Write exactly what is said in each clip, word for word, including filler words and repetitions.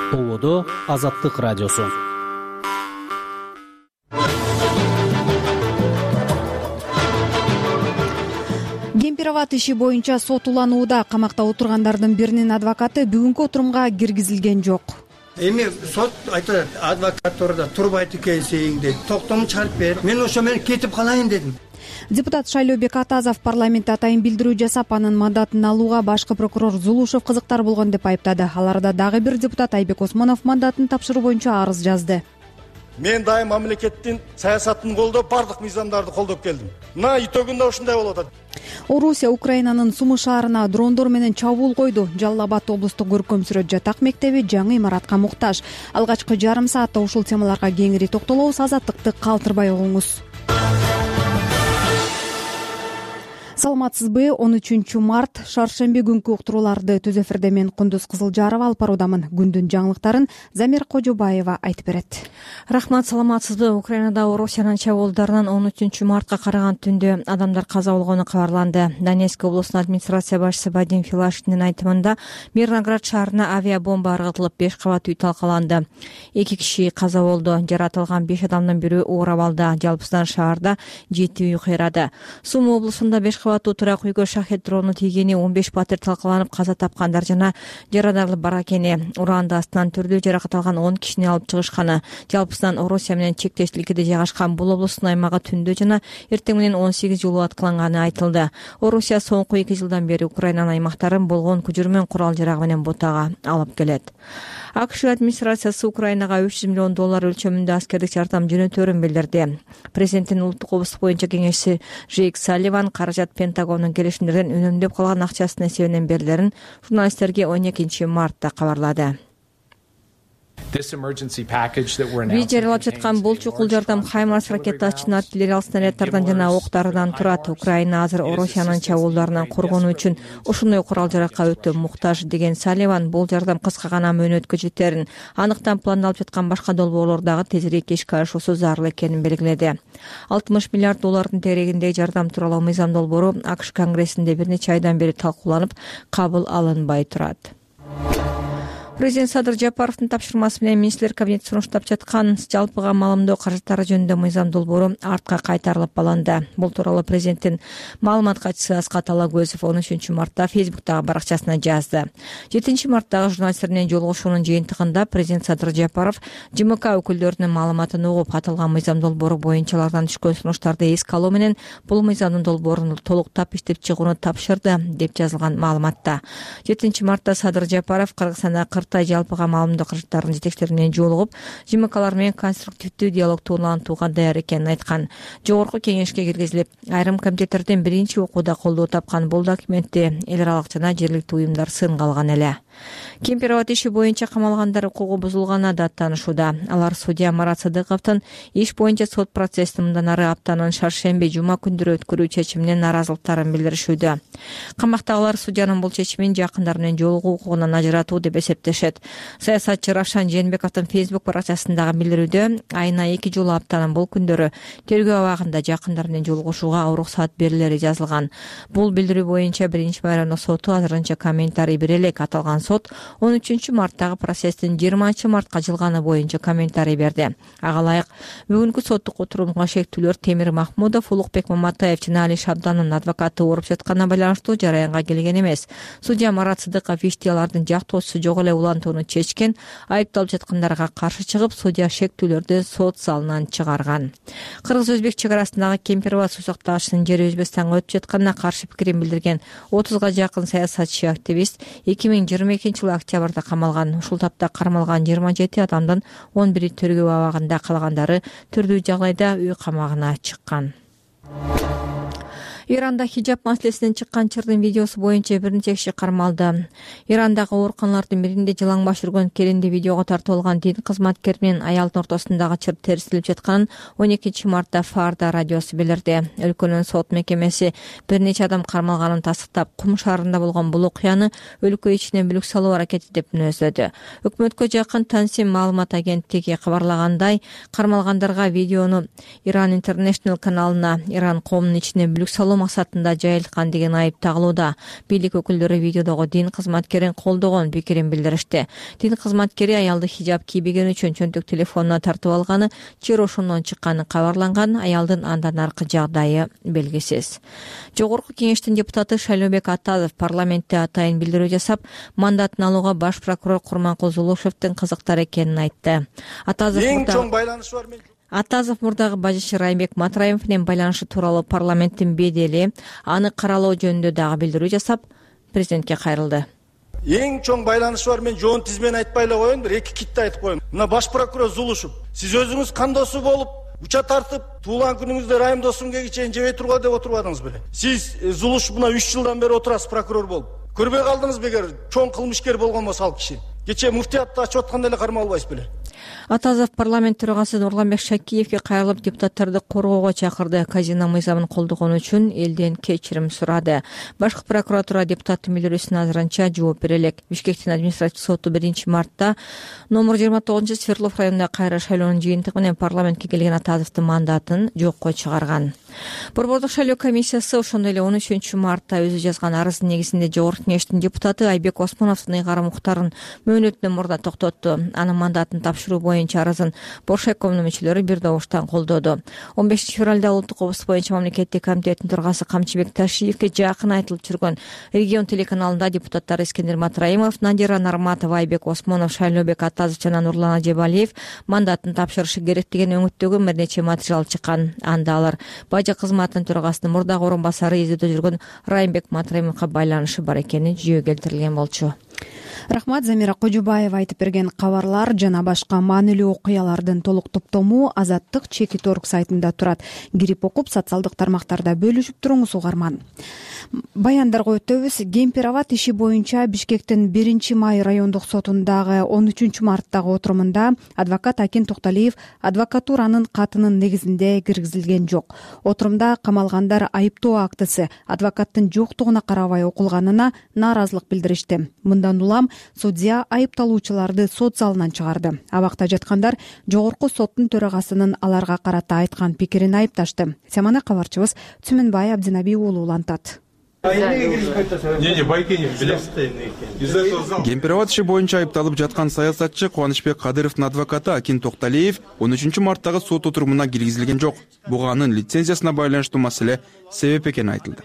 Ободо Азаттык радиосу. Кемпироват иши боюнча сот уланууда. Камакта отургандардын биринин адвокаты бүгүнкү отурумга киргизилген жок. Эми сот айтат, адвокаттар да турбайт экенсиң дейт. Токтом чыгарып бер. Мен ошо менен кетип калайын дедим. Депутат Шайлообек Атазов парламентте атайын билдирүү жасап, анын мандатын алууга башкы прокурор Зулушев кызыктар болгон деп айыптады. Аларда дагы бир депутат Айбек Осмонов мандатын тапшыруу боюнча арыз жазды. Мен дайым мамлекеттин саясатын колдоп, бардык мыйзамдарды колдоп келдим. Мына итөгүндө ушундай болуп атат. Орусия Украинанын Сумы шаарына дрондор менен чабуул койду. Жалал Абад облустук көркөмсүрөт жатак мектеби жаңы имаратка муктаж. Алгачкы жарым саатта ушул темаларга кеңири токтолобуз. Азаттыкты калтырбай угуңуз. Саламатсызбы? он үчүнчү март шаршемби күнкү уктурууларды Түз эфирде мен Кундуз Кызылжарова алып баруудамын. Күндүн жаңылыктарын Замир Кожобаева айтып берет. Рахмат, саламатсызбы? Украинада Орусиянын чабуулдарынан он үчүнчү мартка караган түндө адамдар каза болгону кабарланды. Донецк облусунун администрация башчысы Вадим Филашкиндин айтымында Мирноград шаарына авиабомба ыргытылып, беш кабат үй талкаланды. Эки киши каза болду. Жаратылган беш адамдын бирөө оор абалда. Жалпысынан шаарда жети үй кыйрады. Сумы облусунда беш кабаттуу турак үйгө шахет дрону тийгени, он беш батир талкаланып каза тапкандар жана жараланып бар экени, ураанды астынан түрдүү жаракат алган он кишини алып чыгышканы. Жалпысынан Орусия менен чектештиликте жайгашкан бул облустун аймагы түндө жана эртең менен он сегиз жолу аткыланганы айтылды. Орусия соңку эки жылдан бери Украинанын аймактарын болгон күчүрмөн курал жарак менен бутага алып келет. АКШ администрациясы Украинага үч жүз миллион доллар өлчөмүндө аскердик жардам жөнөтөрүн билдирди. Президенттин улуттук облустук боюнча кеңешчиси Джейк Салливан каражат Пентагондун келишимдерден үнөмдөп калган акчасынын эсебинен берилерин журналисттерге он экинчи мартта кабарлады. Биз жарыялап жаткан бул чукул жардам Хаймарс ракетачын артиллериялык снаряддардан жана октардан турат. Украина азыр Орусиянын чабуулдарынан коргонуу үчүн ошондой курал жаракка өтө муктаж, деген Салливан бул жардам кыска гана мөөнөткө жетерин, аныктан пландалып жаткан башка долбоорлор дагы тезирээк ишке ашуусу зарыл экенин белгиледи. алтымыш миллиард доллардын терегиндеги жардам тууралуу мыйзам долбоору АКШ Конгрессинде бир нече айдан бери талкууланып, кабыл алынбай турат. Президент Садыр Жапаровдун тапшырмасы менен министрлер кабинети сунуштап жаткан жалпыга маалымдоо каражаттары жөнүндө мыйзам долбоору артка кайтарылып алынды. Бул тууралуу президенттин маалымат катчысы Аскат Алагөзов он үчүнчү мартта Фейсбуктагы баракчасына жазды. жетинчи марттагы журналисттер менен жолугушуунун жыйынтыгында президент Садыр Жапаров ЖМК өкүлдөрүнүн маалыматын угуп, аталган мыйзам долбоору боюнча алардан түшкөн сунуштарды эске алуу менен бул мыйзамдын долбоорун толуктап иштеп чыгууну тапшырды, деп жазылган маалыматта. жетинчи мартта Садыр Жапаров Кыргызстанда Кыртай жалпыга маалымдоо каражаттарынын жетекчилери менен жолугуп, ЖМКлар менен конструктивдүү диалогду улантууга даяр экенин айткан. Жогорку кеңешке киргизилип, айрым комитеттердин биринчи окууда колдоо тапкан бул документти эл аралык жана жергиликтүү уюмдар сынга алган эле. Кемпироват иши боюнча камалгандар укугу бузулганы даттанышууда. Алар судья Марат Садыковдун иш боюнча сот процессин мындан ары аптанын шаршемби, жума күндөрү өткөрүү чечимине нааразылыктарын билдиришүүдө. Камактагылар судьянын бул чечимин жакындары менен жолугуу укугунан ажыратуу деп эсептешет. Саясатчы Равшан Жээнбековдун Фейсбук баракчасындагы билдирүүдө айына эки жолу аптанын бул күндөрү тергөө абагында жакындары менен жолугушууга уруксат берилери жазылган. Бул билдирүү боюнча биринчи майрамдык соту азырынча комментарий бере элек. Аталган сот он үчүнчү марттагы процесстин жыйырманчы мартка жылганы боюнча комментарий берди. Ага ылайык бүгүнкү соттук отурумга шектүүлөр Темир Махмудов, Улукбек Маматаев жана Али Шабдандын адвокаты ооруп жатканына байланыштуу жараянга келген эмес. Судья Марат Садыков ишти алардын жактоочусу жок эле улантууну чечкен, айыпталып жаткандарга каршы чыгып, судья шектүүлөрдү сот залынан чыгарган. Кыргыз-Өзбек чек арасындагы Кемпироват суу сактагычынын жери Өзбекстанга өтүп жатканына каршы пикирин билдирген отузга жакын саясатчы активист эки миң жыйырма экинчи жылы октябрда камалган. Ушул тапта кармалган жыйырма жети адамдын он бири тергөө абагында, калгандары түрдүү жагдайда үй камагына чыккан. Иранда хижаб маселесинен чыккан чырдын видеосу боюнча бир нече киши кармалды. Ирандагы ооруканалардын биринде жалаң баш жүргөн келинди видеого тартып алган дин кызматкер менен аялдын ортосундагы чыр терсилип жатканын он экинчи мартта Фарда радиосу билдирди. Өлкөнүн сот мекемеси бир нече адам кармалганын тастыктап, Кум шаарында болгон бул окуяны өлкө ичине бүлүк салуу аракети деп мүнөздөдү. Өкмөткө жакын Тансим маалымат агенттиги кабарлагандай, кармалгандарга видеону Иран International каналына Иран коомунун ичине бүлүк салуу максатында жайылткан деген айып тагылууда. Бийлик өкүлдөрү видеодогу дин кызматкерин колдогон пикирин билдиришти. Дин кызматкери аялды хижаб кийбеген үчүн чөнтөк телефонуна тартып алганы, чыр ошондон чыкканы кабарланган. Аялдын андан аркы жагдайы белгисиз. Жогорку кеңештин депутаты Шайлообек Атазов парламентте атайын билдирүү жасап, мандатын алууга баш прокурор Курманкул Зулушевдин кызыктар экенин айтты. Атазов эң чоң байланышы бар. Атазов мурдагы бажычы Райымбек Матраимов менен байланышы тууралуу парламенттин бедели, аны каралоо жөнүндө дагы билдирүү жасап, президентке кайрылды. Эң чоң байланышы бар, мен жоон тизмени айтпай эле коеюн, бир эки китти айтып коеюн. Мына баш прокурор Зулушев, сиз өзүңүз кандосу болуп, уча тартып, туулган күнүңүздө Райым Досунгеге чейин жебей турган деп отурбадыңыз беле? Сиз Зулушев мына үч жылдан бери отурасыз прокурор болуп. Көрбөй калдыңыз бегер, чоң кылмышкер болгон болсо ал киши. Кече муфтиятты ачып атканда эле кармалып албайсыз беле? Атазов парламент төрагасы Нурланбек Шакиевге кайрылып депутаттарды коргоого чакырды. Казино мыйзамын колдогон үчүн элден кечирим сурады. Башкы прокуратура депутаттын билдирүүсүнө азырынча жооп бере элек. Бишкектин административ соту биринчи мартта номер жыйырма тогузунчу Свердлов районунда кайра шайлоонун жыйынтыгы менен парламентке келген Атазовдун мандатын жокко чыгарган. Борбордук шайлоо комиссиясы ошондой эле он үчүнчү мартта өзү жазган арыздын негизинде жогорку кеңештин депутаты Айбек Осмоновдун ыйгарым укуктарын мөөнөтүнөн мурда токтотту. Анын мандатын тапшыруу боюнча арызын Боршайкомдун мүчөлөрү бир добуштан колдоду. он бешинчи февралда улуттук обус боюнча мамлекеттик комитеттин төрагасы Камчыбек Ташиевге жакын айтылып жүргөн Регион телеканалында депутаттар Искендер Матраимов, Надира Нарматова, Айбек Осмонов, Шайлообек Атазов жана Нурлан Ажебалиев мандатын тапшырышы керек деген өңүттөгү бир нече материал чыккан. Анда алар бажы кызматынын төрагасынын мурдагы орун басары изилдөө жүргөн Райымбек Матраимовго байланышы бар экени жүйө келтирилген болчу. Рахмат, Замира Кожубаева айтып берген кабарлар жана башка маанилүү окуялардын толук топтому Азаттык Чекит орг сайтында турат. Кирип окуп, социалдык тармактарда бөлүшүп туруңуз угарман. Баяндарга өтөбүз. Кемпир-Абад иши боюнча Бишкектин биринчи май райондук сотундагы он үчүнчү марттагы отурумунда адвокат Акин Токталиев адвокатуранын катынын негизинде киргизилген жок. Отурумда камалгандар айыптоо актысы адвокаттын жоктугуна карабай окулганына нааразылык билдиришти. Мындан улам судья айыпталуучуларды сот залынан чыгарды. Абакта жаткандар жогорку соттун төрагасынын аларга карата айткан пикирин айыпташты. Семана кабарчыбыз Түмөнбай Абдинаби уулу улантат. Кемпир-Абад иши боюнча айыпталып жаткан саясатчы Кубанычбек Кадыровдун адвокаты Акин Токталиев он үчүнчү марттагы сот отурумуна киргизилген жок. Буга анын лицензиясына байланыштуу маселе себеп экени айтылды.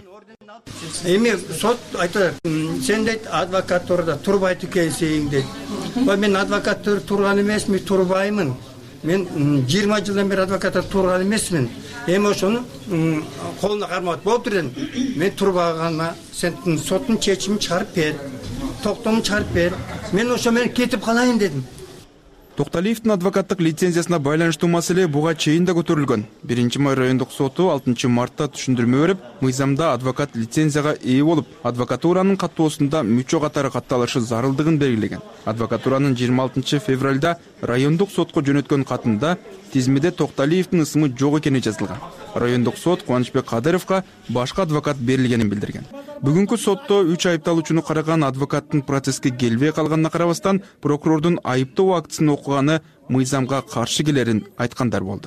Эми сот айтат, сен дейт адвокатурада турбайт экенсиң дейт. Мен адвокаттар турган эмесмин, турбаймын. Мен жыйырма жылдан бери адвокатта турган эмесмин. Эми ошону колуна кармап болуптур дедим. Мен турбаганына сен соттун чечимин чыгарып бер, токтомун чыгарып бер. Мен ошо менен кетип калайын дедим. Токталиевдин адвокаттык лицензиясына байланыштуу маселе буга чейин да көтөрүлгөн. биринчи май райондук соту алтынчы мартта түшүндүрмө берип, мыйзамда адвокат лицензияга ээ болуп, адвокатуранын каттоосунда мүчө катары катталышы зарылдыгын белгилеген. Адвокатуранын жыйырма алтынчы февралда райондук сотко жөнөткөн катында тизмеде Токталиевдин ысымы жок экени жазылган. Райондук сот Кубанычбек Кадыровго башка адвокат берилгенин билдирген. Бүгүнкү сотто үч айыпталуучуну караган адвокаттын процесске келбей калганына карабастан прокурордун айыптоо актысын окуганы мыйзамга каршы келерин айткандар болду.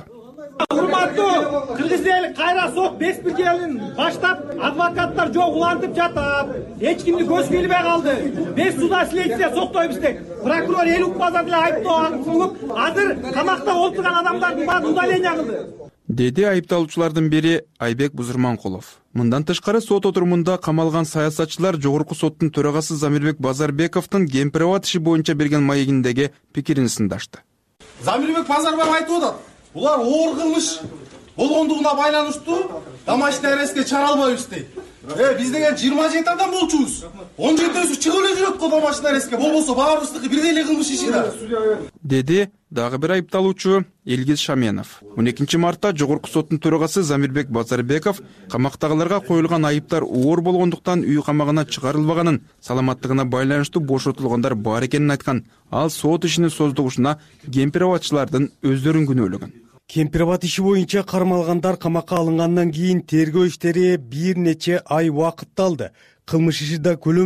Урматтуу кыргыз эли кайра сот беш бир жылын баштап адвокаттар жок улантып жатат. Эч кимди көз билбей калды. Беш суда следствие соктойбуз деп. Прокурор эл укпаса деле айыптоо актын азыр камакта отурган адамдардын баарын удаление кылды, деди айыпталуучулардын бири Айбек Бузурманкулов. Мындан тышкары сот отурумунда камалган саясатчылар жогорку соттун төрагасы Замирбек Базарбековдун Кемпир-Абад иши боюнча берген маегиндеги пикирин сындашты. Замирбек Базарбеков айтып атат, булар оор кылмыш болгондугуна байланыштуу домашний арестке чыгара албайбыз дейт. Э, биз деген жыйырма жети адам болчубуз. он жетөөсү чыгып эле жүрөт го домашний арестке. Болбосо баарыбыздыкы бирдей эле кылмыш иши да, деди дагы бир айыпталуучу Элгиз Шаменов. он экинчи мартта жогорку соттун төрагасы Замирбек Базарбеков камактагыларга коюлган айыптар оор болгондуктан үй камагына чыгарылбаганын, саламаттыгына байланыштуу бошотулгандар бар экенин айткан. Ал сот ишинин создугушуна кемпир-абадчылардын өздөрүн күнөөлөгөн. Кемпир-Абад иши боюнча кармалгандар камакка алынгандан кийин тергөө иштери бир нече ай убакытты алды. Кылмыш иши да көлөмдүү.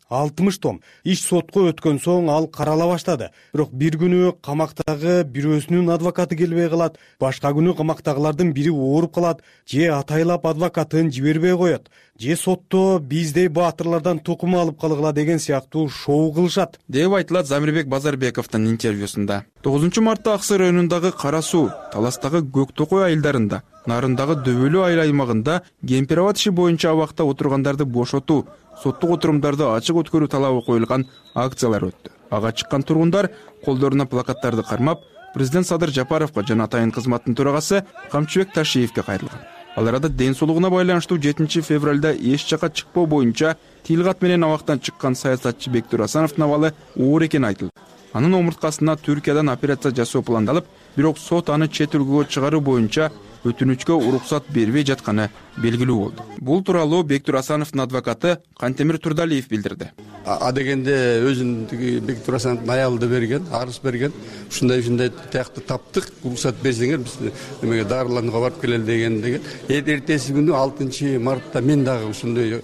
алтымыш том. Иш сотко өткөн соң ал карала баштады. Бирок бир күнү камактагы бирөөсүнүн адвокаты келбей калат, башка күнү камактагылардын бири ооруп калат, же атайлап адвокатын жибербей коет, же сотто биздей баатырлардан тукум алып калгыла деген сыяктуу шоу кылышат, деп айтылат Замирбек Базарбековдун интервьюсунда. тогузунчу мартта Аксы районундагы Кара Суу, Таластагы Көк Токой айылдарында, Нарындагы Дөбөлүү айыл аймагында Кемпирабад иши боюнча абакта отургандарды бошотуу, соттук отурумдарды ачык өткөрүү талабы коюлган акциялар өттү. Ага чыккан тургундар колдоруна плакаттарды кармап, президент Садыр Жапаровго жана атайын кызматтын төрагасы Камчыбек Ташиевке кайрылган. Ал арада ден соолугуна байланыштуу жетинчи февралда эч жака чыкпоо боюнча тилгат менен абактан чыккан саясатчы Бектур Асановдун абалы оор экени айтылды. Анын омурткасына Түркиядан операция жасоо пландалып, бирок сот аны чет өлкөгө чыгаруу боюнча өтүнүчкө уруксат бербей жатканы белгилүү болду. Бул тууралуу Бектур Асановдун адвокаты Кантемир Турдалиев билдирди. А дегенде өзүн Бектур Асановдун аялы берген, арыз берген. Ушундай ушундай таякты таптык, уруксат берсеңер биз немеге дарыланууга барып келели деген деген. Эртеси күнү алтынчы мартта мен дагы ушундай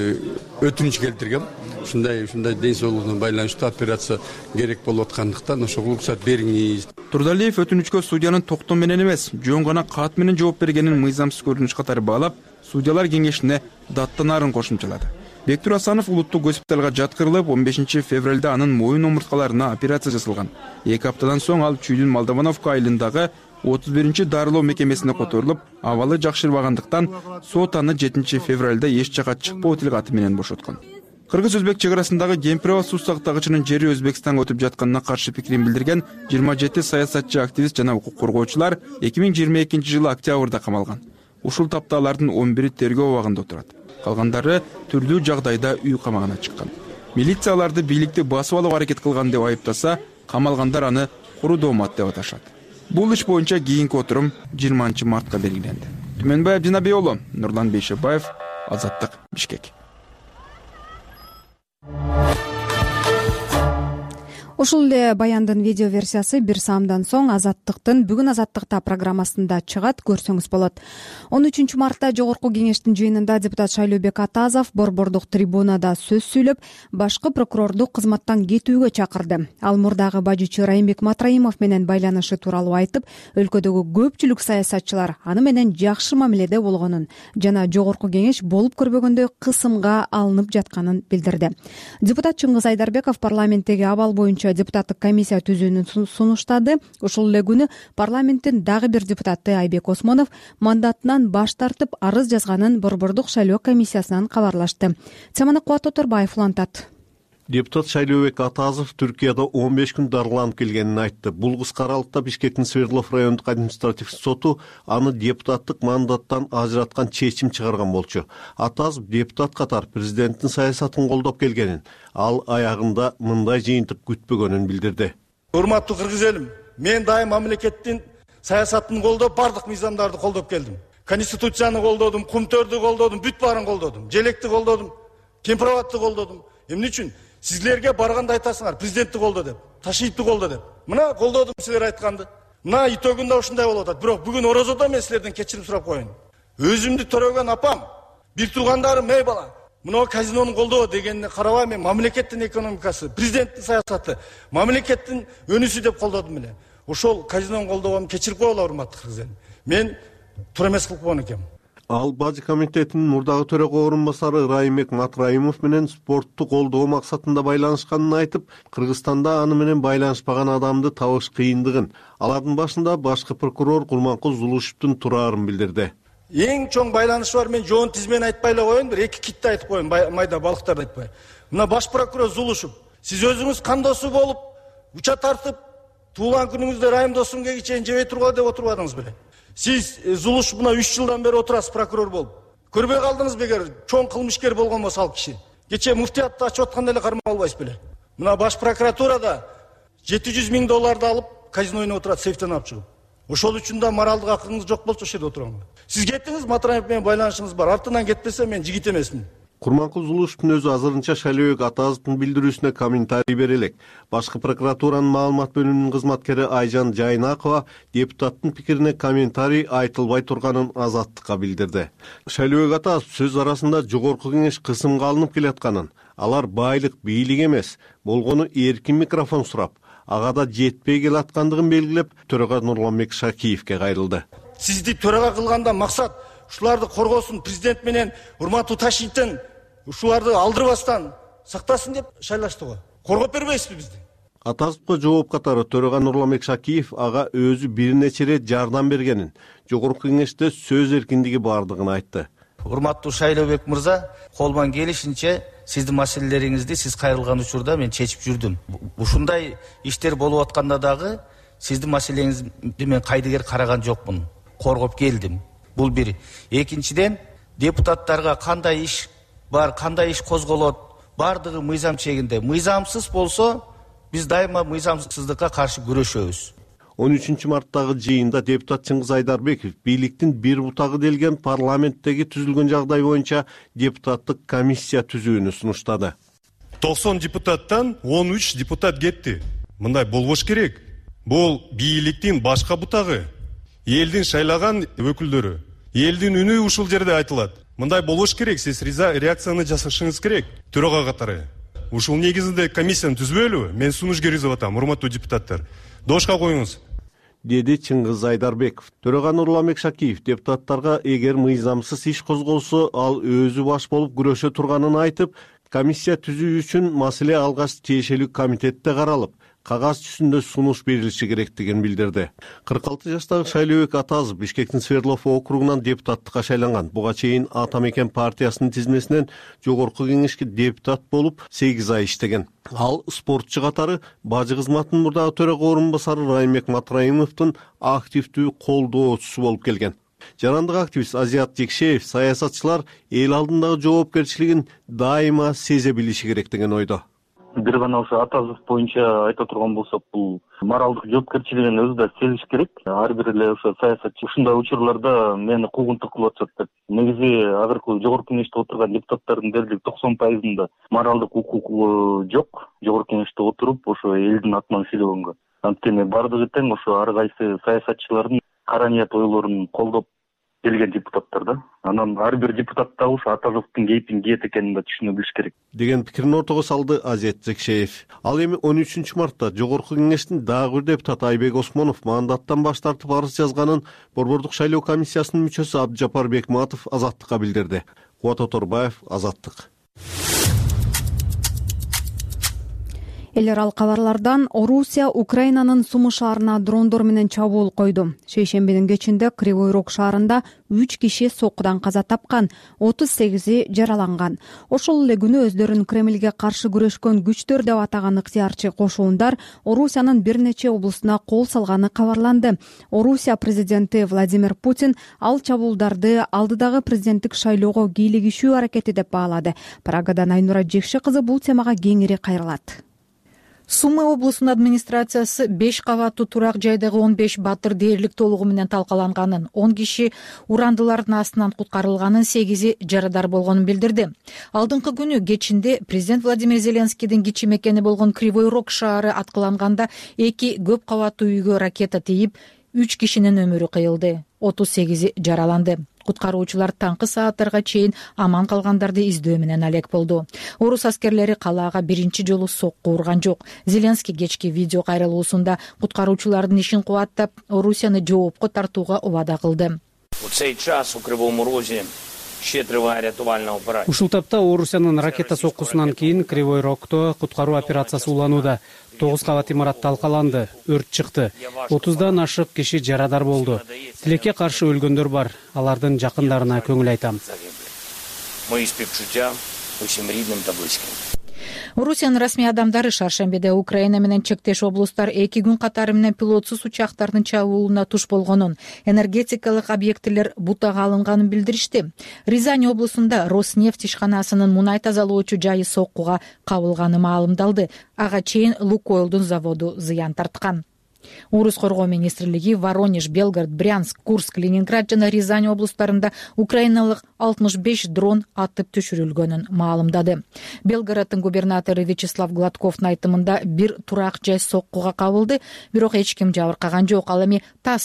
өтүнүч келтиргем. Ушундай ушундай ден соолугуна байланыштуу операция керек болуп аткандыктан ошо уруксат бериңиз. Турдалиев өтүнүчкө судьянын токтом менен эмес, жөн гана кат менен жооп бергенин мыйзамсыз көрүнүш катары баалап, судьялар кеңешине даттанаарын кошумчалады. Бектур Асанов улуттук госпиталга жаткырылып, он бешинчи февралда анын моюн омурткаларына операция жасалган. эки аптадан соң ал Чүйдүн Молдовановка айылындагы отуз биринчи дарылоо мекемесине которулуп, абалы жакшырбагандыктан сот аны жетинчи февралда эч жака чыкпоо тилгаты менен бошоткон. Кыргыз-Өзбек чек арасындагы Кемпирабад суу сактагычынын жери Өзбекстанга өтүп жатканына каршы пикирин билдирген жыйырма жети саясатчы, активист жана укук коргоочулар эки миң жыйырма экинчи жылы октябрда камалган. Ушул тапта алардын он бири тергөө абагында отурат. Калгандары түрдүү жагдайда үй камагына чыккан. Милиция аларды бийликти басып алууга аракет кылган деп айыптаса, камалгандар аны куру доомат деп аташат. Бул иш боюнча кийинки отурум жыйырманчы мартка белгиленди. Түмөнбай Абдинабей уулу, Нурлан Бейшебаев, Азаттык, Бишкек. Ушул эле баяндын видео версиясы бир саамдан соң Азаттыктын Бүгүн Азаттыкта программасында чыгат, көрсөңүз болот. он үчүнчү мартта Жогорку кеңештин жыйынында депутат Шайлообек Атазов борбордук трибунада сөз сүйлөп, башкы прокурорду кызматтан кетүүгө чакырды. Ал мурдагы бажычы Райымбек Матраимов менен байланышы тууралуу айтып, өлкөдөгү көпчүлүк саясатчылар аны менен жакшы мамиледе болгонун жана Жогорку кеңеш болуп көрбөгөндөй кысымга алынып жатканын билдирди. Депутат Чыңгыз Айдарбеков парламенттеги абал боюнча депутаттык комиссия түзүүнү сунуштады. Ушул эле күнү парламенттин дагы бир депутаты Айбек Осмонов мандатынан баш тартып, арыз жазганын борбордук шайлоо комиссиясынан кабарлашты. Теманы Кубат Оторбаев улантат. Депутат Шайлообек Атазов Түркияда он беш күн дарыланып келгенин айтты. Бул кыска аралыкта Бишкектин Свердлов райондук административдик соту аны депутаттык мандаттан ажыраткан чечим чыгарган болчу. Атазов депутат катар президенттин саясатын колдоп келгенин, ал аягында мындай жыйынтык күтпөгөнүн билдирди. Урматтуу кыргыз элим, мен дайым мамлекеттин саясатын колдоп, бардык мыйзамдарды колдоп келдим. Конституцияны колдодум, кумтөрдү колдодум, бүт баарын колдодум, желекти колдодум, Кемпирабадты колдодум. Эмне үчүн? Сизлерге барганда айтасыңар, президентти колдо деп, Ташиевти колдо деп. Мына колдодум силер айтканды. Мына итөгүндө ушундай болуп атат. Бирок бүгүн орозодо мен силерден кечирим сурап коеюн. Өзүмдү төрөгөн апам, бир туугандарым, эй бала, мына казинону колдоо дегенине карабай мен мамлекеттин экономикасы, президенттин саясаты, мамлекеттин өнүсү деп колдодум эле. Ошол казинону колдогом кечирип койгула, урматтуу кыргыз элим. Мен туура эмес кылып койгон экенмин. Ал бажы комитетинин мурдагы төрөгө орун басары Райымбек Матраимов менен спортту колдоо максатында байланышканын айтып, Кыргызстанда аны менен байланышпаган адамды табыш кыйындыгын, алардын башында башкы прокурор Курманкул Зулушевдун турарын билдирди. Эң чоң байланышы бар, мен жоон тизмени айтпай эле коеюн, бир эки китти айтып коеюн, майда балыктарды айтпай. Мына баш прокурор Зулушев, сиз өзүңүз кандосу болуп, уча тартып, туулган күнүңүздө Райым досумге чейин жебей тургула деп отурбадыңыз беле? Сиз Зулуш мына үч жылдан бери отурасыз прокурор болуп. Көрбөй калдыңыз бегер чоң кылмышкер болгон болсо ал киши. Кече муфтиятты ачып атканда эле кармап албайсыз беле? Мына баш прокуратурада жети жүз миң долларды алып, казино ойноп отурат, сейфтен алып чыгып. Ошол үчүн да моралдык акыңыз жок болчу, ошол жерде отурам. Сиз кеттиңиз, Матраев менен байланышыңыз бар. Артынан кетпесе мен жигит эмесмин. Курманкул Зулушевдун өзү азырынча Шайлообек Атазовдун билдирүүсүнө комментарий бере элек. Башкы прокуратуранын маалымат бөлүмүнүн кызматкери Айжан Жайнакова депутаттын пикирине комментарий айтылбай турганын Азаттыкка билдирди. Шайлообек Атазов сөз арасында Жогорку кеңеш кысымга алынып келатканын, Алар байлык, бийлик эмес, болгону эркин микрофон сурап, ага да жетпей келаткандыгын белгилеп, төрага Нурланбек Шакиевке кайрылды. Сизди төрага кылганда максат ушуларды коргосун, президент менен урматтуу Ташкенттен ушуларды алдырбастан сактасын деп шайлашты го. Коргоп бербейсизби бизди? Атазовго жооп катары төрага Нурланбек Шакиев ага өзү бир нече ирет жардам бергенин, жогорку кеңеште сөз эркиндиги бардыгын айтты. Урматтуу Шайлообек мырза, колуман келишинче сиздин маселелериңизди сиз кайрылган учурда мен чечип жүрдүм. Ушундай иштер болуп атканда дагы сиздин маселеңизди мен кайдыгер караган жокмун. Коргоп келдим. Бул бир. Экинчиден, депутаттарга кандай иш бар, кандай иш козголот, бардыгы мыйзам чегинде. Мыйзамсыз болсо, биз дайыма мыйзамсыздыкка каршы күрөшөбүз. он үчүнчү марттагы жыйында депутат Чыңгыз Айдарбеков бийликтин бир бутагы делген парламенттеги түзүлгөн жагдай боюнча депутаттык комиссия түзүүнү сунуштады. токсон депутаттан он үч депутат кетти. Мындай болбош керек. Бул бийликтин башка бутагы, элдин шайлаган өкүлдөрү, элдин үнү ушул жерде айтылат. Мындай болбош керек. Сиз реакцияны жасашыңыз керек. Төрага катары. Ушул негизинде комиссияны түзбөйлүбү? Мен сунуш кергизип атам, урматтуу депутаттар. Дошка коюңуз, деди Чыңгыз Айдарбеков. Төрага Нурланбек Шакиев депутаттарга эгер мыйзамсыз иш козголсо, ал өзү баш болуп күрөшө турганын айтып, комиссия түзүү үчүн маселе алгач тиешелүү комитетте каралып, кагаз түсүндө сунуш берилиши керектигин билдирди. кырк алты жаштагы Шайлообек Атазов Бишкектин Свердлов округунан депутаттыкка шайланган. Буга чейин Ата Мекен партиясынын тизмесинен жогорку кеңешке депутат болуп сегиз ай иштеген. Ал спортчу катары бажы кызматынын мурдагы төрага орун басары Райымбек Матраимовдун активдүү колдоочусу болуп келген. Жарандык активист Азият Жекшеев саясатчылар эл алдындагы жоопкерчилигин дайыма сезе билиши керек деген ойдо. Бир гана ошо Атазов боюнча айта турган болсок, бул моралдык жоопкерчилигин өзү да сезиш керек. Ар бир эле ошо саясатчы ушундай учурларда мени куугунтук кылып атышат деп. Негизи азыркы жогорку кеңеште отурган депутаттардын дерлик токсон пайызында моралдык укугу жок. Жогорку кеңеште отуруп ошо элдин атынан сүйлөгөнгө. Анткени бардыгы тең ошо ар кайсы саясатчылардын кара ният ойлорун колдоп келген депутаттар да. Анан ар бир депутат да ошо Атазовдун кейпин кийет экенин да түшүнө билиш керек деген пикирин ортого салды Азият Жекшеев. Ал эми он үчүнчү мартта жогорку кеңештин дагы бир депутаты Айбек Осмонов мандаттан баш тартып арыз жазганын Борбордук шайлоо комиссиясынын мүчөсү Абдыжапар Бекматов Азаттыкка билдирди. Кубат Оторбаев, Азаттык. Эл аралык кабарлардан Орусия Украинанын Сумы шаарына дрондор менен чабуул койду. Шейшембинин кечинде Кривой Рог шаарында үч киши соккудан каза тапкан, отуз сегизи жараланган. Ошол эле күнү өздөрүн Кремльге каршы күрөшкөн күчтөр деп атаган ыктыярчы кошуундар Орусиянын бир нече облусуна кол салганы кабарланды. Орусия президенти Владимир Путин ал чабуулдарды алдыдагы президенттик шайлоого кийлигишүү аракети деп баалады. Прагадан Айнура Жекше кызы бул темага кеңири кайрылат. Сумы облусунун администрациясы беш кабаттуу турак жайдагы он беш батыр дээрлик толугу менен талкаланганын, он киши урандылардын астынан куткарылганын, сегизи жарадар болгонун билдирди. Алдыңкы күнү кечинде президент Владимир Зеленскийдин кичи мекени болгон Кривой Рог шаары аткыланганда эки көп кабаттуу үйгө ракета тийип, үч кишинин өмүрү кыйылды, отуз сегизи жараланды. Куткаруучулар таңкы сааттарга чейин аман калгандарды издөө менен алек болду. Орус аскерлери калаага биринчи жолу сокку урган жок. Зеленский кечки видео кайрылуусунда куткаруучулардын ишин кубаттап, Орусияны жоопко тартууга убада кылды. Ушул тапта Орусиянын ракета соккусунан кийин Кривой Рогто куткаруу операциясы уланууда. тогуз кабат имарат талкаланды, өрт чыкты. отуздан ашык киши жарадар болду. Тилекке каршы өлгөндөр бар. Алардын жакындарына көңүл айтам. Орусиянын расмий адамдары шаршембиде Украина менен чектеш облустар эки күн катары менен пилотсуз учактардын чабуулуна туш болгонун, энергетикалык объектилер бутага алынганын билдиришти. Рязань облусунда Роснефть ишканасынын мунай тазалоочу жайы соккуга кабылганы маалымдалды. Ага чейин Лукойлдун заводу зыян тарткан. Орус коргоо министрлиги Воронеж, Белгород, Брянск, Курск, Ленинград жана Рязань облустарында украиналык алтымыш беш дрон атып түшүрүлгөнүн маалымдады. Белгороддун губернатору Вячеслав Гладковдун айтымында бир турак жай соккуга кабылды, бирок эч ким жабыркаган жок. Ал эми ТАСС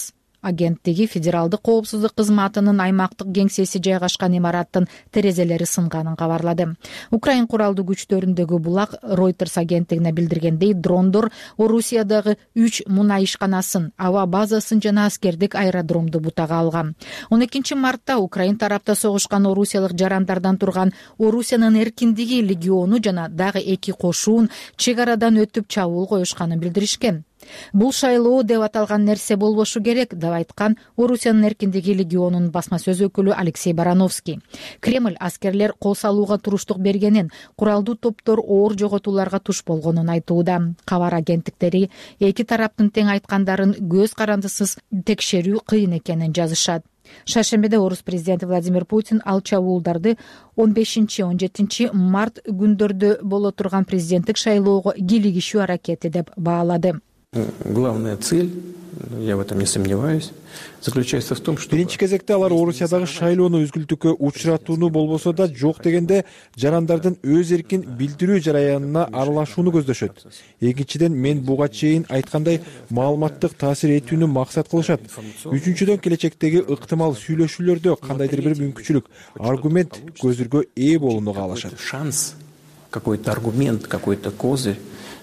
агенттиги федералдык коопсуздук кызматынын аймактык кеңсеси жайгашкан имараттын терезелери сынганын кабарлады. Украин куралдуу күчтөрүндөгү булак Reuters агенттигине билдиргендей, дрондор Орусиядагы үч мунай ишканасын, аба базасын жана аскердик аэродромду бутага алган. он экинчи мартта Украин тарапта согушкан орусиялык жарандардан турган Орусиянын эркиндиги легиону жана дагы эки кошуун чек арадан өтүп чабуул коюшканын билдиришкен. Бул шайлоо деп аталган нерсе болбошу керек деп айткан Орусиянын эркиндиги легионунун басма сөз өкүлү Алексей Барановский. Кремль аскерлер кол салууга туруштук бергенин, куралдуу топтор оор жоготууларга туш болгонун айтууда. Кабар агенттиктери эки тараптын тең айткандарын көз карандысыз текшерүү кыйын экенин жазышат. Шаршембиде орус президенти Владимир Путин ал чабуулдарды он бешинчи он жетинчи март күндөрдө боло турган президенттик шайлоого кийлигишүү аракети деп баалады. Главная цель, я в этом не сомневаюсь, заключается в том, что... Биринчи кезекте алар Орусиядагы шайлоону үзгүлтүккө учуратууну болбосо да жок дегенде жарандардын өз эркин билдирүү жараянына аралашууну көздөшөт. Экинчиден, мен буга чейин айткандай маалыматтык таасир этүүнү максат кылышат. Үчүнчүдөн, келечектеги ыктымал сүйлөшүүлөрдө кандайдыр бир мүмкүнчүлүк, аргумент көзүргө ээ болууну каалашат. Шанс, какой-то аргумент, какой-то козырь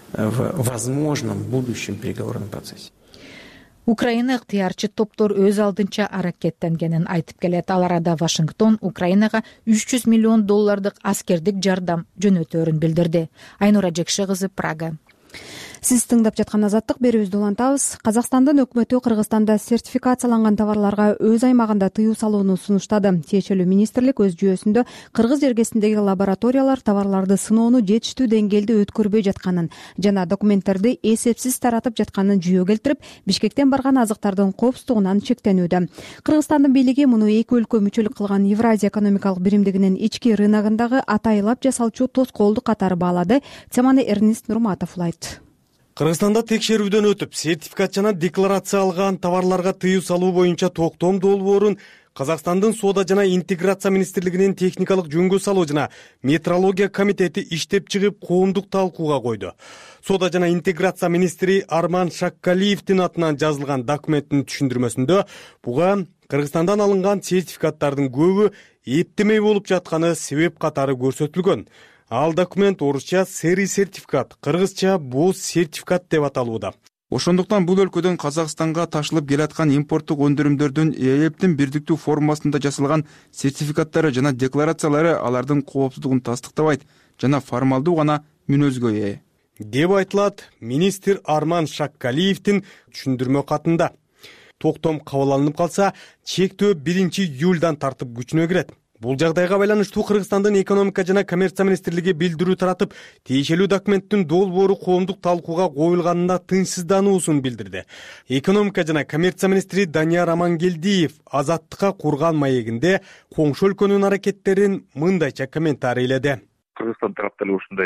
в возможном будущем переговорном процессе. Украина ыктыярчы топтор өз алдынча аракеттенгенин айтып келет. Ал арада Вашингтон Украинага үч жүз миллион доллардык аскердик жардам жөнөтөөрүн билдирди. Айнура Жекше кызы, Прага. Сиз тыңдап жаткан Азаттык, берүүбүздү улантабыз. Казакстандын өкмөтү Кыргызстанда сертификацияланган товарларга өз аймагында тыюу салууну сунуштады. Тиешелүү министрлик өз жүйөсүндө кыргыз жергесиндеги лабораториялар товарларды сыноону жетиштүү деңгээлде өткөрбөй жатканын жана документтерди эсепсиз таратып жатканын жүйө келтирип, Бишкектен барган азыктардын коопсуздугунан чектенүүдө. Кыргызстандын бийлиги муну эки өлкө мүчөлүк кылган Евразия экономикалык биримдигинин ички рыногундагы атайылап жасалчу тоскоолдук катары баалады. Теманы Эрнест Нурматов улайт. Кыргызстанда текшерүүдөн өтүп, сертификат жана декларация алган товарларга тыюу салуу боюнча токтом долбоорун Казакстандын соода жана интеграция министрлигинин техникалык жөнгө салуу жана метрология комитети иштеп чыгып коомдук талкууга койду. Соода жана интеграция министри Арман Шаккалиевдин атынан жазылган документтин түшүндүрмөсүндө буга Кыргызстандан алынган сертификаттардын көбү эптемей болуп жатканы себеп катары көрсөтүлгөн. Ал документ орусча сери сертификат, кыргызча боз сертификат деп аталууда. Ошондуктан бул өлкөдөн Казакстанга ташылып келаткан импорттук өндүрүмдөрдүн ээлептин бирдиктүү формасында жасалган сертификаттары жана декларациялары алардын коопсуздугун тастыктабайт жана формалдуу гана мүнөзгө ээ деп айтылат министр Арман Шаккалиевдин түшүндүрмө катында. Токтом кабыл алынып калса, чектөө биринчи июлдан тартып күчүнө кирет. Бул жагдайга байланыштуу Кыргызстандын экономика жана коммерция министрлиги билдирүү таратып, тиешелүү документтин долбоору коомдук талкууга коюлганына тынчсыздануусун билдирди. Экономика жана коммерция министри Данияр Амангелдиев Азаттыкка курган маегинде коңшу өлкөнүн аракеттерин мындайча комментарийледи. Кыргызстан тарапта эле ушундай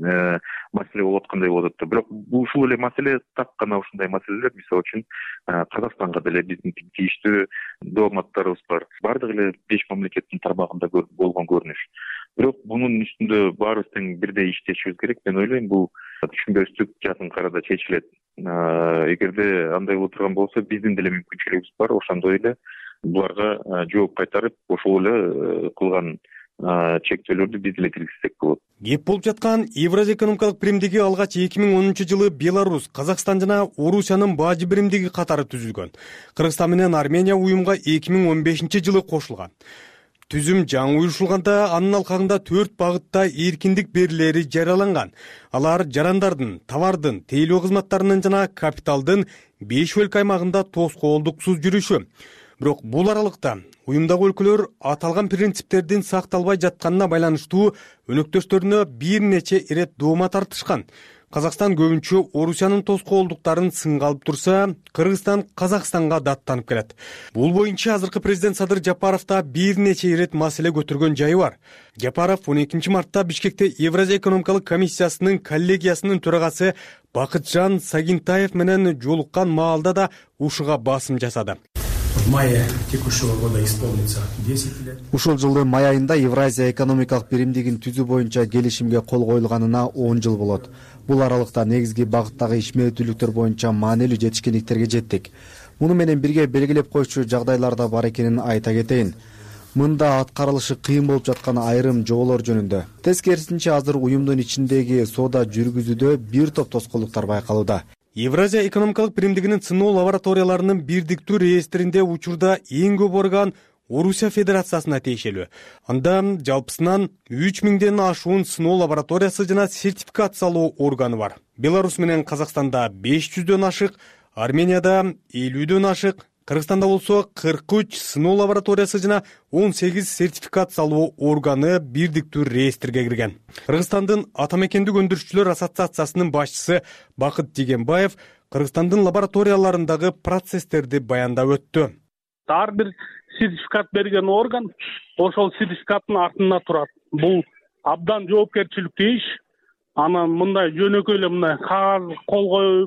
маселе болуп аткандай болуп атат. Бирок бул ушул эле маселе так гана ушундай маселелер, мисалы үчүн Казакстанга деле биздин тийиштүү дооматтарыбыз бар. Бардык эле беш мамлекеттин тармагында болгон көрүнүш. Бирок мунун үстүндө баарыбыз тең бирдей иштешибиз керек. Мен ойлойм, бул түшүнбөстүк жакын арада чечилет. Эгерде андай боло турган болсо, биздин деле мүмкүнчүлүгүбүз бар. Ошондой эле буларга жооп кайтарып, ошол эле кылган чектөөлөрдү биз деле киргизсек болот. Кеп болуп жаткан Евразия экономикалык биримдиги алгач эки миң онунчу жылы Беларусь, Казакстан жана Орусиянын бажы биримдиги катары түзүлгөн. Кыргызстан менен Армения уюмга эки миң он бешинчи жылы кошулган. Түзүм жаңы уюшулганда анын алкагында төрт багытта эркиндик берилери жарыяланган. Алар жарандардын, товардын, тейлөө кызматтарынын жана капиталдын беш өлкө аймагында тоскоолдуксуз жүрүшү. Бирок бул аралыкта уюмдагы өлкөлөр аталган принциптердин сакталбай жатканына байланыштуу өнөктөштөрүнө бир нече ирет доoma тартышкан. Казакстан көбүнчө Орусиянын тоскоолдуктарын сынга алып турса, Кыргызстан Казакстанга даттанып келет. Бул боюнча азыркы президент Садыр Жапаровда бир нече ирет маселе көтөргөн жайы бар. Жапаров он экинчи мартта Бишкекте Евразия экономикалык комиссиясынын коллегиясынын төрагасы Бакытжан Сагинтаев менен жолуккан маалда да ушуга басым жасады. В мае текущего года исполнится десять лет. Ушул жылдын май айында Евразия экономикалык биримдигин түзүү боюнча келишимге кол коюлганына он жыл болот. Бул аралыкта негизги багыттагы ишмердүүлүктөр боюнча маанилүү жетишкендиктерге жеттик. Муну менен бирге белгилеп коюучу жагдайлар да бар экенин айта кетейин. Мында аткарылышы кыйын болуп жаткан айрым жоболор жөнүндө. Тескерисинче азыр уюмдун ичиндеги соода жүргүзүүдө бир топ тоскоолдуктар байкалууда. Евразия экономикалык биримдигинин сыноо лабораторияларынын бирдиктүү реестринде учурда эң көп орган Орусия Федерациясына тиешелүү. Анда жалпысынан үч миңден ашуун сыноо лабораториясы жана сертификациялоо органы бар. Беларусь менен Казакстанда беш жүздөн ашык, Арменияда элүүдөн ашык, Кыргызстанда болсо кырк үч сыноо лабораториясы жана он сегиз сертификациялоо органы бирдиктүү реестрге кирген. Кыргызстандын Атамекендик өндүрүшчүлөр ассоциациясынын башчысы Бакыт Дегенбаев Кыргызстандын лабораторияларындагы процесстерди баяндап өттү. Ар бир сертификат берген орган ошол сертификаттын артында турат. Бул абдан жоопкерчиликтүү иш. Анан мындай жөнөкөй эле мындай кагаз кол коюп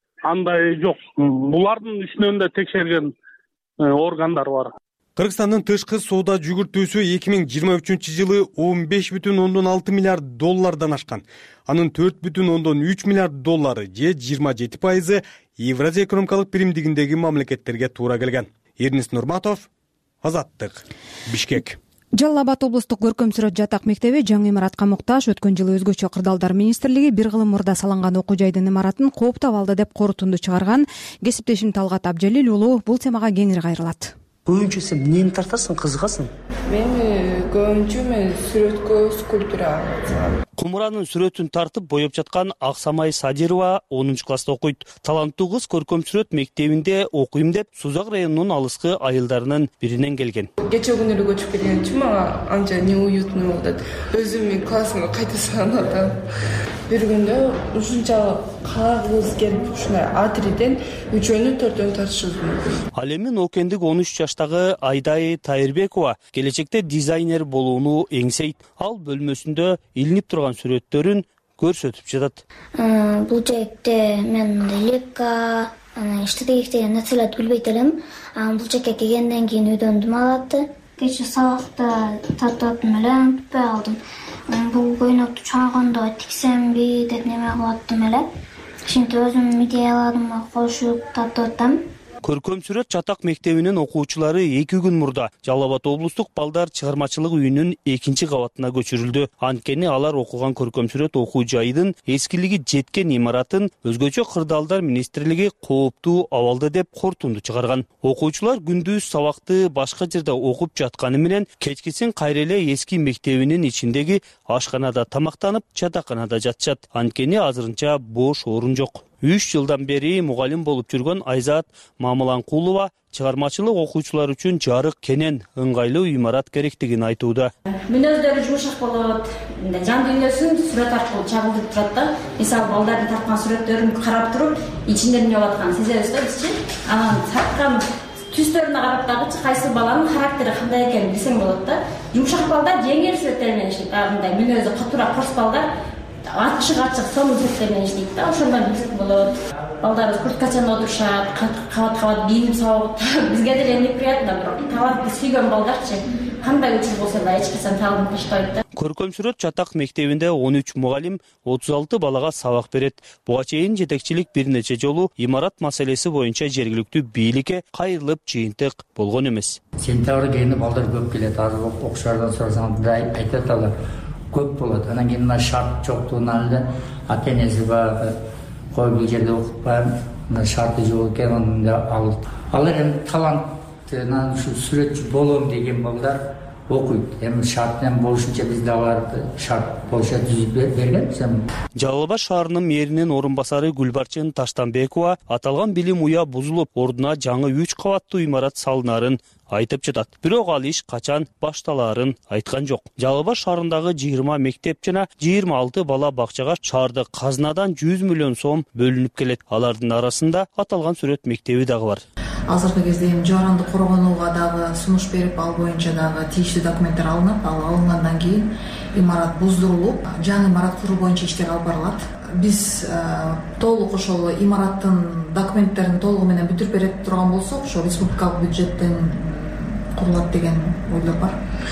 андай жок. Булардын үстүнөн да текшерген органдар бар. Кыргызстандын тышкы соода жүгүртүүсү эки миң жыйырма үчүнчү жылы он беш бүтүн ондон алты миллиард доллардан ашкан. Анын төрт бүтүн ондон үч миллиард доллары же жыйырма жети пайызы Евразия экономикалык биримдигиндеги мамлекеттерге туура келген. Эрнис Нурматов, Азаттык, Бишкек. Жалал Абад облустук көркөм сүрөт жатак мектеби жаңы имаратка муктаж. Өткөн жылы өзгөчө кырдаалдар министрлиги бир кылым мурда салынган окуу жайдын имаратын кооптоп алды деп корутунду чыгарган. Кесиптешим Талгат Абжалил уулу бул темага кеңири кайрылат. Көбүнчө сен эмнени тартасың, кызыгасың? Мен көбүнчө мен сүрөткө, скульптурага. Кумуранын сүрөтүн тартып боеп жаткан Аксамай Садирова онунчу класста окуйт. Таланттуу кыз көркөм сүрөт мектебинде окуйм деп Сузак районунун алыскы айылдарынын биринен келген. Кече күнү эле көчүп келген үчүн мага анча неуютный болду. Өзүмдүн классымга кайта салып атам. Бир күндө ушунча кагыз келип ушундай а триден үчөөнү төртөөнү тартышыбыз мүмкүн. Ал эми Нокендик он үч жаштагы Айдай Тайырбекова келечекте дизайнер болууну эңсейт. Ал бөлмөсүндө илинип турган сүрөттөрүн көрсөтүп жатат. Бул жайкте мен лепка, иштедик деген нерселерди билбейт элем. Бул жакка келгенден кийин үйдөндүм алатты. Кече сабакта тартып эле бүтпөй алдым. Бул көйнөктү чагондо тиксемби деп неме кылаттым эле. Ошентип өзүм идеяладым, кошуп тартып атам. Көркөм сүрөт жатак мектебинин окуучулары эки күн мурда Жалал Абад облустук балдар чыгармачылык үйүнүн экинчи кабатына көчүрүлдү. Анткени алар окуган көркөм сүрөт окуу жайдын эскилиги жеткен имаратын өзгөчө кырдаалдар министрлиги кооптуу абалда деп корутунду чыгарган. Окуучулар күндүз сабакты башка жерде окуп жатканы менен кечкисин кайра эле эски мектебинин ичиндеги ашканада тамактанып, жатаканада жатышат. Анткени азырынча бош орун жок. үч жылдан бери мугалим болуп жүргөн Айзат Мамыланкулова чыгармачылык окуучулар үчүн жарык, кенен, ыңгайлуу имарат керектигин айтууда. Мүнөздөрү жумшак болот, жан дүйнөсүн сүрөт аркылуу чагылдырып турат да. Мисалы балдардын тарткан сүрөттөрүн карап туруп, ичинде эмне болуп атканын сезебиз да бизчи. Анан тарткан түстөрүнө карап дагы кайсы баланын характери кандай экенин билсең болот да. Жумшак балдар жеңил сүрөттөр менен иштейт, мындай мүнөзү катуураак корс балдар ачык-ачык сонун сүрөттөр менен иштейт да. Ошондон билсек болот. Балдарыбыз курткачанда отурушат, кабат-кабат кийинип сабап, бизге деле неприятно, бирок талантты сүйгөн балдарчы кандай учур болсо да эч качан таалып таштабайт да. Көркөм сүрөт жатак мектебинде он үч мугалим отуз алты балага сабак берет. Буга чейин жетекчилик бир нече жолу имарат маселеси боюнча жергиликтүү бийликке кайрылып жыйынтык болгон эмес. Сентябрь айында балдар көп келет. Азыр окуучулардан сурасаңыз да айтып аталар. Көп болот. Анан кийин мына шарт жоктугунан эле ата-энеси бар, кой бул жерде окутпайм, мына шарты жок экен, аны алып. Алар эми таланттан ушу сүрөтчү болом деген балдар окуйт. Эми шарт менен болушунча биз да аларды шарт болуша түзүп бергенбиз. Жалал Абад шаарынын мэринин орун басары Гүлбарчын Таштанбекова аталган билим уя бузулуп, ордуна жаңы үч кабаттуу имарат салынарын айтып жатат. Бирок ал иш качан башталаарын айткан жок. Жалал Абад шаарындагы жыйырма мектеп жана жыйырма алты бала бакчага шаардык казынадан жүз миллион сом бөлүнүп келет. Алардын арасында аталган сүрөт мектеби дагы бар. Азыркы кезде эми жаранды коргонууга дагы сунуш берип, ал боюнча дагы тийиштүү документтер алынып, ал алынгандан кийин имарат буздурулуп, жаңы имарат куруу боюнча иштер алып барылат. Биз толук ошол имараттын документтерин толугу менен бүтүрүп бере турган болсок, ошо республикалык бюджеттен курулат деген ойлор бар.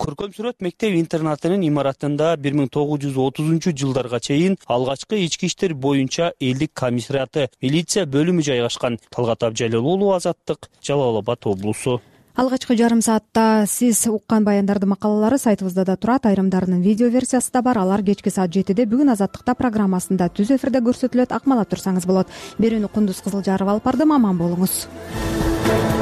көркөм сүрөт мектеп интернатынын имаратында бир миң тогуз жүз отузунчу жылдарга чейин алгачкы ички иштер боюнча элдик комиссариаты, милиция бөлүмү жайгашкан. Талгат Абжалил уулу, Азаттык, Жалал Абад облусу. Алгачкы жарым саатта сиз уккан баяндардын макалалары сайтыбызда да турат. Айрымдарынын видео версиясы да бар. Алар кечки саат жетиде бүгүн Азаттыкта программасында түз эфирде көрсөтүлөт. Акмалап турсаңыз болот. Берүүнү Кундуз Кызылжаров алып бардым. Аман болуңуз.